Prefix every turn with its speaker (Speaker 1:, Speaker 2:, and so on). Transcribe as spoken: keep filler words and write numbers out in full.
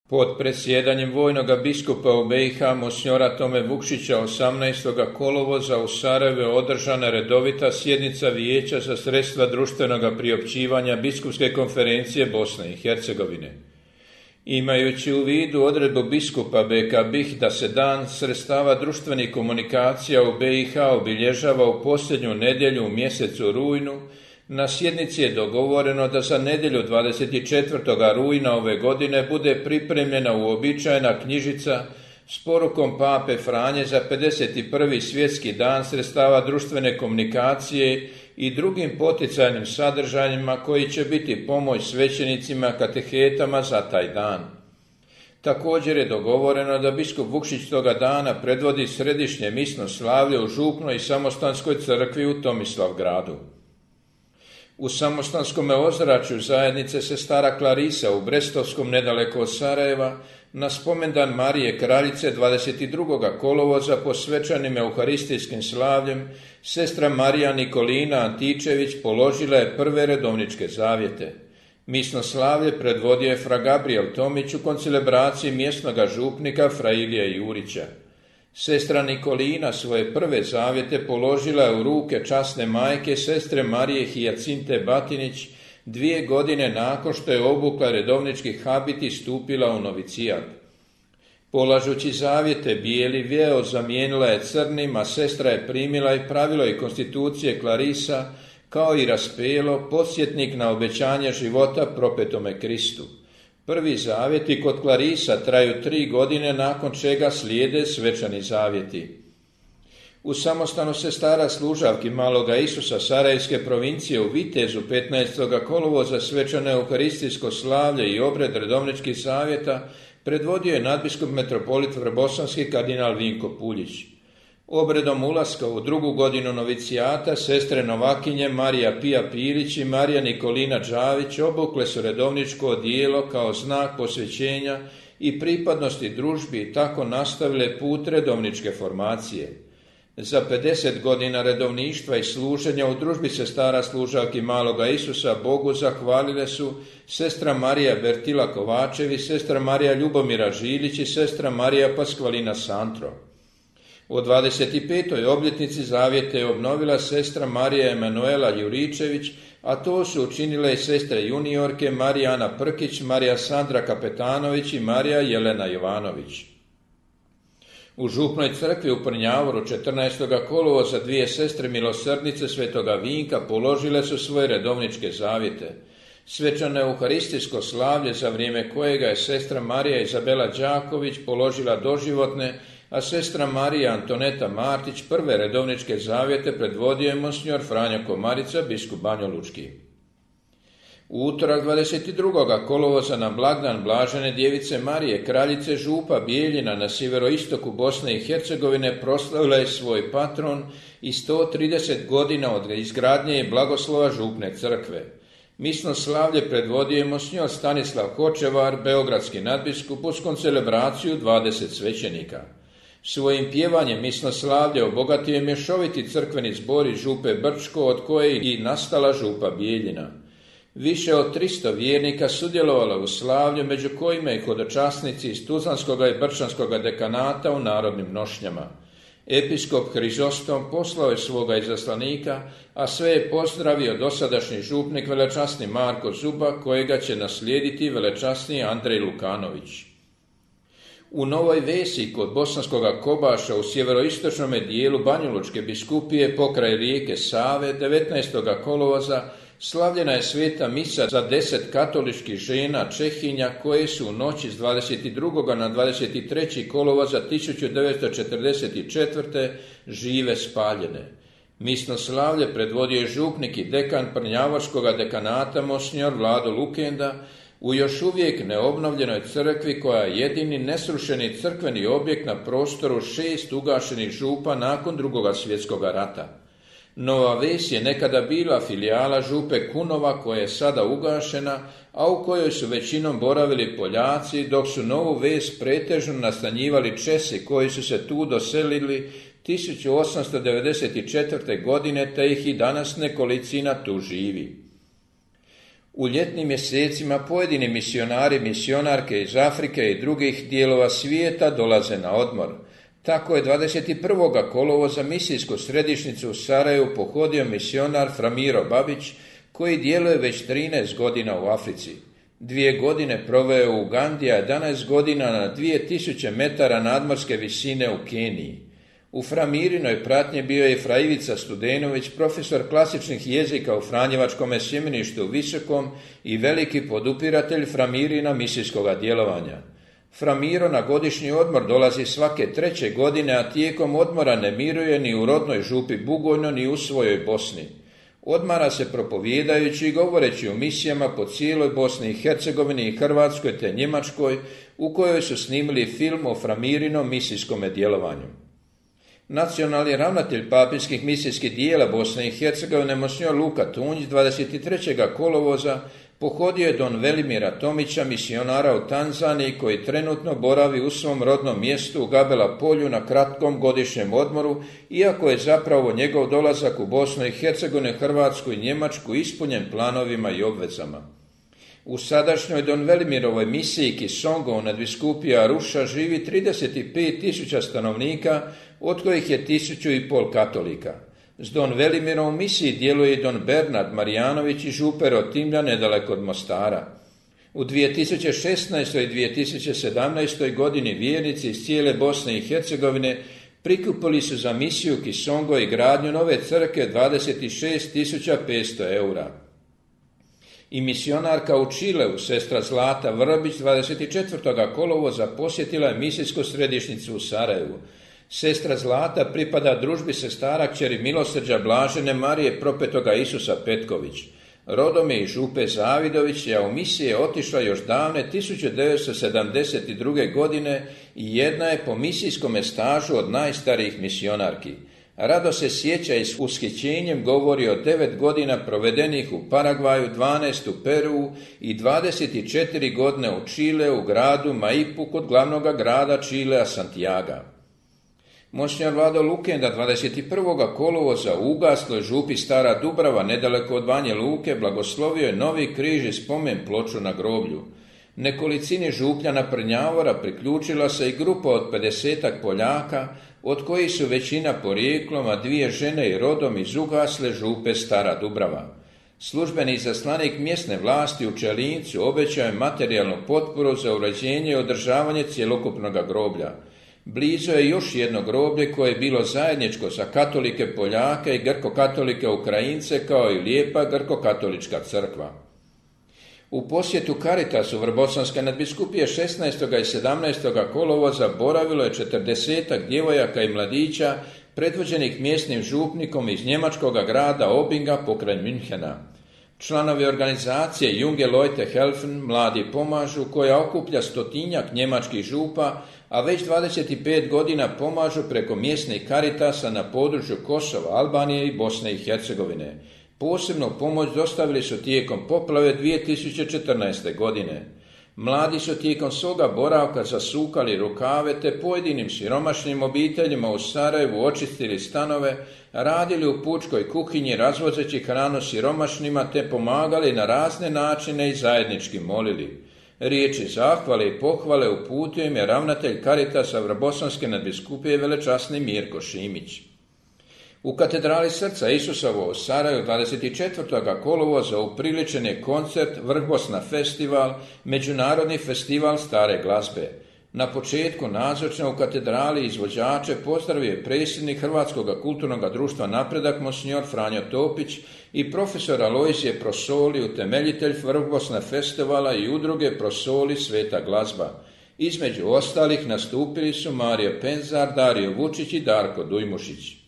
Speaker 1: Pod presjedanjem vojnoga biskupa u B i H monsinjora Tome Vukšića osamnaestog kolovoza u Sarajevu je održana redovita sjednica Vijeća za sredstva društvenoga priopćivanja Biskupske konferencije Bosne i Hercegovine. Imajući u vidu odredbu biskupa B K B I H da se dan sredstava društvenih komunikacija u B i H obilježava u posljednju nedjelju u mjesecu rujnu, na sjednici je dogovoreno da za nedjelju dvadeset četvrtog rujna ove godine bude pripremljena uobičajena knjižica s porukom Pape Franje za pedeset prvi svjetski dan sredstava društvene komunikacije i drugim poticajnim sadržajima koji će biti pomoć svećenicima katehetama za taj dan. Također je dogovoreno da biskup Vukšić toga dana predvodi središnje misno slavlje u župnoj i samostanskoj crkvi u Tomislavgradu. U samostanskome ozračju zajednice sestara Klarisa u Brestovskom nedaleko od Sarajeva na spomendan Marije Kraljice dvadeset drugog kolovoza po svečanim euharistijskim slavljem sestra Marija Nikolina Antičević položila je prve redovničke zavjete. Misno slavlje predvodio je fra Gabriel Tomić u koncelebraciji mjesnoga župnika fra Ilija Jurića. Sestra Nikolina svoje prve zavjete položila je u ruke časne majke sestre Marije Hijacinte Batinić dvije godine nakon što je obukla redovnički habit i stupila u novicijat. Polažući zavjete bijeli vjeo zamijenila je crnim, a sestra je primila i pravilo i konstitucije Klarisa kao i raspelo, podsjetnik na obećanje života propetome Kristu. Prvi zavjeti kod Klarisa traju tri godine, nakon čega slijede svečani zavjeti. U samostanu sestara služavki Maloga Isusa Sarajevske provincije u Vitezu petnaestog kolovoza svečano euharistijsko slavlje i obred redovničkih zavjeta predvodio je nadbiskup metropolit Vrbosanski kardinal Vinko Puljić. Obredom ulaska u drugu godinu novicijata sestre novakinje Marija Pija Pilić i Marija Nikolina Đavić obukle su redovničko odijelo kao znak posvećenja i pripadnosti družbi i tako nastavile put redovničke formacije. Za pedeset godina redovništva i služenja u družbi sestara služavki Maloga Isusa Bogu zahvalile su sestra Marija Bertila Kovačevi, sestra Marija Ljubomira Žilić i sestra Marija Paskvalina Santro. U dvadeset petoj obljetnici zavjete je obnovila sestra Marija Emanuela Juričević, a to su učinile i sestre juniorke Marija Ana Prkić, Marija Sandra Kapetanović i Marija Jelena Jovanović. U župnoj crkvi u Prnjavoru četrnaestog kolovoza dvije sestre milosrdnice Svetoga Vinka položile su svoje redovničke zavjete. Svečano euharistijsko slavlje za vrijeme kojega je sestra Marija Izabela Đaković položila doživotne, a sestra Marija Antoneta Martić prve redovničke zavjete predvodio je monsinjor Franjo Komarica, biskup Banjalučki. U utorak dvadeset drugog kolovoza na blagdan Blažene djevice Marije Kraljice župa Bijeljina na sjeveroistoku Bosne i Hercegovine proslavila je svoj patron i sto trideset godina od izgradnje i blagoslova župne crkve. Misno slavlje predvodio je monsinjor Stanislav Hočevar, beogradski nadbiskup, uz koncelebraciju dvadeset svećenika. Svojim pjevanjem misno slavlje obogatio je mješoviti crkveni zbor iz župe Brčko, od koje je i nastala župa Bijeljina. Više od tristo vjernika sudjelovalo u slavlju, među kojima i hodočasnici iz Tuzlanskog i Brčanskog dekanata u narodnim nošnjama. Episkop Hrizostom poslao je svoga izaslanika, a sve je pozdravio dosadašnji župnik velečasni Marko Zuba, kojega će naslijediti velečasni Andrej Lukanović. U Novoj Vesi kod Bosanskog Kobaša u sjeveroistočnom dijelu Banjalučke biskupije pokraj rijeke Save devetnaestog kolovoza slavljena je sveta misa za deset katoličkih žena Čehinja koje su u noći s dvadeset drugog na dvadeset treći kolovoza tisuću devetsto četrdeset četvrte žive spaljene. Misno slavlje predvodio je župnik i dekan Prnjavorskog dekanata monsinjor Vlado Lukenda u još uvijek neobnovljenoj crkvi koja je jedini nesrušeni crkveni objekt na prostoru šest ugašenih župa nakon drugog svjetskog rata. Nova Ves je nekada bila filijala župe Kunova koja je sada ugašena, a u kojoj su većinom boravili Poljaci, dok su Novu Ves pretežno nastanjivali Česi koji su se tu doselili tisuću osamsto devedeset četvrte godine, te ih i danas nekolicina tu živi. U ljetnim mjesecima pojedini misionari, misionarke iz Afrike i drugih dijelova svijeta dolaze na odmor. Tako je dvadeset prvog kolovoza misijsku središnjicu u Sarajevu pohodio misionar Framiro Babić, koji djeluje već trinaest godina u Africi. Dvije godine proveo u Ugandi, a jedanaest godina na dvije tisuće metara nadmorske visine u Keniji. U Framirinoj pratnji bio je Fra Ivica Studenović, profesor klasičnih jezika u Franjevačkom sjemeništu u Visokom i veliki podupiratelj Framirina misijskoga djelovanja. Framiro na godišnji odmor dolazi svake treće godine, a tijekom odmora ne miruje ni u rodnoj župi Bugojno, ni u svojoj Bosni. Odmara se propovijedajući i govoreći o misijama po cijeloj Bosni i Hercegovini i Hrvatskoj te Njemačkoj, u kojoj su snimili film o Framirinom misijskom djelovanju. Nacionalni ravnatelj papinskih misijskih dijela Bosne i Hercegovine Monsignor Luka Tunjić dvadeset trećeg kolovoza pohodio je don Velimira Tomića, misionara u Tanzaniji, koji trenutno boravi u svom rodnom mjestu u Gabela Polju na kratkom godišnjem odmoru, iako je zapravo njegov dolazak u Bosnu i Hercegovinu, Hrvatsku i Njemačku ispunjen planovima i obvezama. U sadašnjoj don Velimirovoj misiji Kisongo nadbiskupija Aruša živi trideset pet tisuća stanovnika, od kojih je tisuću i pol katolika. S don Velimirovom misiji djeluje i don Bernard Marijanović i župer od Timlja nedaleko od Mostara. U dvije tisuće šesnaestoj i dvije tisuće sedamnaestoj godini vjernici iz cijele Bosne i Hercegovine prikupili su za misiju Kisongo i gradnju nove crkve dvadeset šest tisuća petsto eura. I misionarka u Čileu, sestra Zlata Vrbić, dvadeset četvrtog kolovoza posjetila je misijsku središnjicu u Sarajevu. Sestra Zlata pripada družbi sestara kćeri Milosrđa Blažene Marije Propetoga Isusa Petković. Rodom je iz župe Zavidović, a u misiji je otišla još davne tisuću devetsto sedamdeset druge godine i jedna je po misijskom stažu od najstarijih misionarki. Rado se sjeća i s ushićenjem govori o devet godina provedenih u Paragvaju, dvanaest u Peruu i dvadeset četiri godine u Čile u gradu Maipu kod glavnog grada Čilea Santiaga. Monsignor Vlado Lukenda dvadeset prvog kolovoza u ugasloj župi Stara Dubrava nedaleko od Banje Luke blagoslovio je novi križ i spomen ploču na groblju. Nekolicini župljana Prnjavora priključila se i grupa od pedesetak Poljaka, od kojih su većina porijeklom, a dvije žene i rodom iz ugasle župe Stara Dubrava. Službeni izaslanik mjesne vlasti u Čelincu obećao je materijalnu potporu za uređenje i održavanje cjelokupnog groblja. Blizu je još jedno groblje koje je bilo zajedničko za katolike Poljake i grko-katolike Ukrajince, kao i lijepa grko-katolička crkva. U posjetu Caritasu Vrbosanske nadbiskupije šesnaestog i sedamnaestog kolovoza boravilo je četrdesetak djevojaka i mladića predvođenih mjesnim župnikom iz njemačkog grada Obinga pokraj Münchena. Članovi organizacije Junge Leute helfen, Mladi pomažu, koja okuplja stotinjak njemačkih župa, a već dvadeset pet godina pomažu preko mjesnih Caritasa na području Kosova, Albanije i Bosne i Hercegovine. Posebnu pomoć dostavili su tijekom poplave dvije tisuće četrnaeste. godine. Mladi su tijekom svoga boravka zasukali rukave te pojedinim siromašnim obiteljima u Sarajevu očistili stanove, radili u pučkoj kuhinji razvozeći hranu siromašnima te pomagali na razne načine i zajednički molili. Riječi zahvale i pohvale uputio im je ravnatelj Caritasa Vrbosanske nadbiskupije velečasni Mirko Šimić. U katedrali Srca Isusovo u Sarajevu dvadeset četvrtog kolovoza upriličen je koncert Vrhbosna festival, međunarodni festival stare glazbe. Na početku nazočne u katedrali izvođače pozdravio je predsjednik Hrvatskog kulturnog društva Napredak Monsignor Franjo Topić i profesor Alojzije Prosoli, utemeljitelj Vrhbosna festivala i udruge Prosoli Sveta glazba. Između ostalih nastupili su Mario Penzar, Dario Vučić i Darko Dujmušić.